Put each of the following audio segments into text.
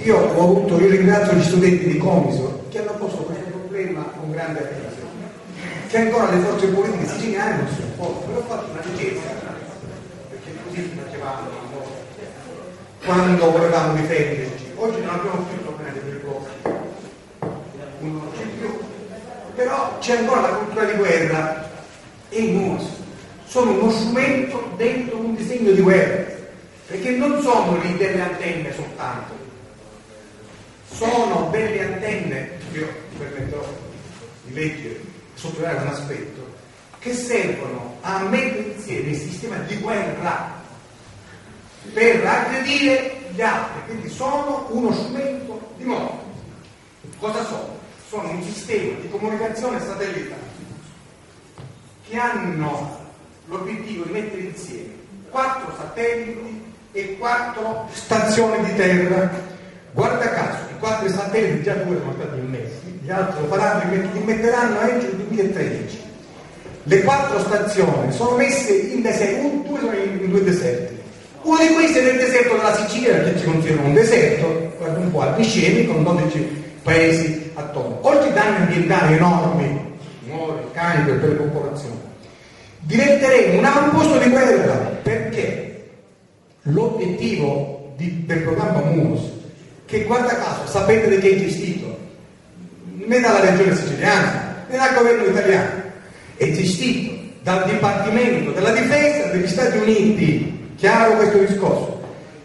io ringrazio gli studenti di Comiso che hanno posto questo problema con grande attenzione, che ancora le forze politiche siciliane non si oppongono. Però ho fatto una richiesta, perché così facevamo quando volevamo difenderci. Oggi non abbiamo più il problema delle cose, non c'è più, però c'è ancora la cultura di guerra e i MUOS sono uno strumento dentro un disegno di guerra, perché non sono lì delle antenne soltanto, sono delle antenne, io permetterò di leggere, sottolineare un aspetto, che servono a mettere insieme il sistema di guerra per aggredire gli altri, quindi sono uno strumento di morte. Cosa sono? Sono un sistema di comunicazione satellitare che hanno l'obiettivo di mettere insieme 4 satelliti e 4 stazioni di terra. Guarda caso, i 4 satelliti già 2 sono stati immessi, gli altri lo faranno, li metteranno entro il 2013. Le 4 stazioni sono messe in deserto, 2 sono in 2 deserti. Uno di questi è nel deserto della Sicilia, che ci considera un deserto, guarda un po', alpiscemi con 12 paesi attorno. Oltre ai danni ambientali enormi, muore, cani per le popolazioni, diventeremo un avamposto di guerra, perché l'obiettivo del programma MUOS, che guarda caso sapete da chi è gestito, né dalla regione siciliana né dal governo italiano, è gestito dal Dipartimento della Difesa degli Stati Uniti. Chiaro questo discorso?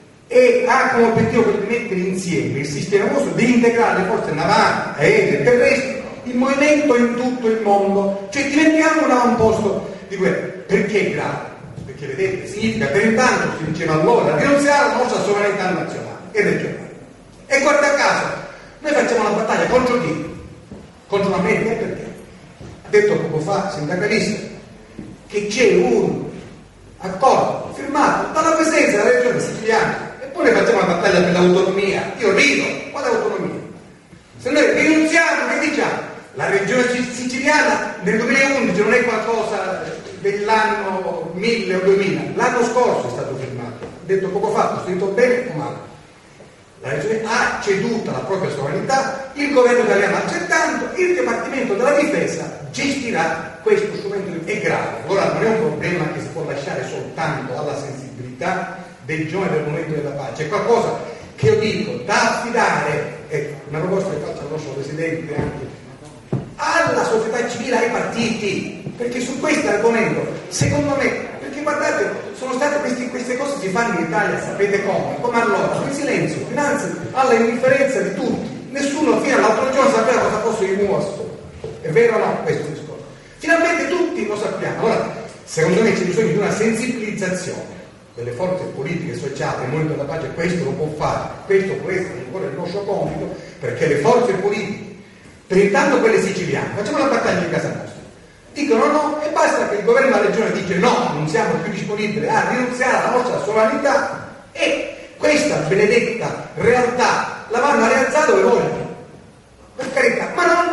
E ha come obiettivo quello di mettere insieme il sistema MUOS, di integrare le forze navali, aeree e terrestri, il movimento in tutto il mondo, cioè diventiamo un avamposto di guerra. Perché è grave? Perché vedete, significa per intanto, si diceva allora, rinunziare alla nostra sovranità nazionale e regionale. E guarda caso, noi facciamo una battaglia contro chi? Contro l'America. Perché? Ha detto poco fa il sindacalista che c'è un accordo firmato dalla Presidenza della regione siciliana, e poi noi facciamo una battaglia per l'autonomia. Io rido, quale autonomia? Se noi rinunziamo, che diciamo? La regione siciliana nel 2011 non è qualcosa dell'anno 1000 o 2000, l'anno scorso è stato firmato, detto poco fa, scritto bene o male. La regione ha ceduto la propria sovranità, il governo italiano accettando, il Dipartimento della Difesa gestirà questo strumento. È grave. Allora non è un problema che si può lasciare soltanto alla sensibilità dei giovani del movimento della pace, è qualcosa che io dico da affidare, ecco, una proposta che faccio al nostro Presidente anche, alla società civile, ai partiti, perché su questo argomento, secondo me, perché guardate, sono state queste cose si fanno in Italia, sapete come allora, in silenzio, dinanzi alla indifferenza di tutti, nessuno fino all'altro giorno sapeva cosa fosse il MUOS. È vero o no questo discorso? Finalmente tutti lo sappiamo. Allora, secondo me c'è bisogno di una sensibilizzazione delle forze politiche e sociali, il movimento della pace questo lo può fare, questo può essere ancora il nostro compito, perché le forze politiche, per intanto quelle siciliane, facciamo la battaglia in casa nostra, dicono no, e basta che il governo della regione dice no, non siamo più disponibili a rinunziare alla nostra sovranità, e questa benedetta realtà la vanno a realizzare dove vogliono, per carità, ma non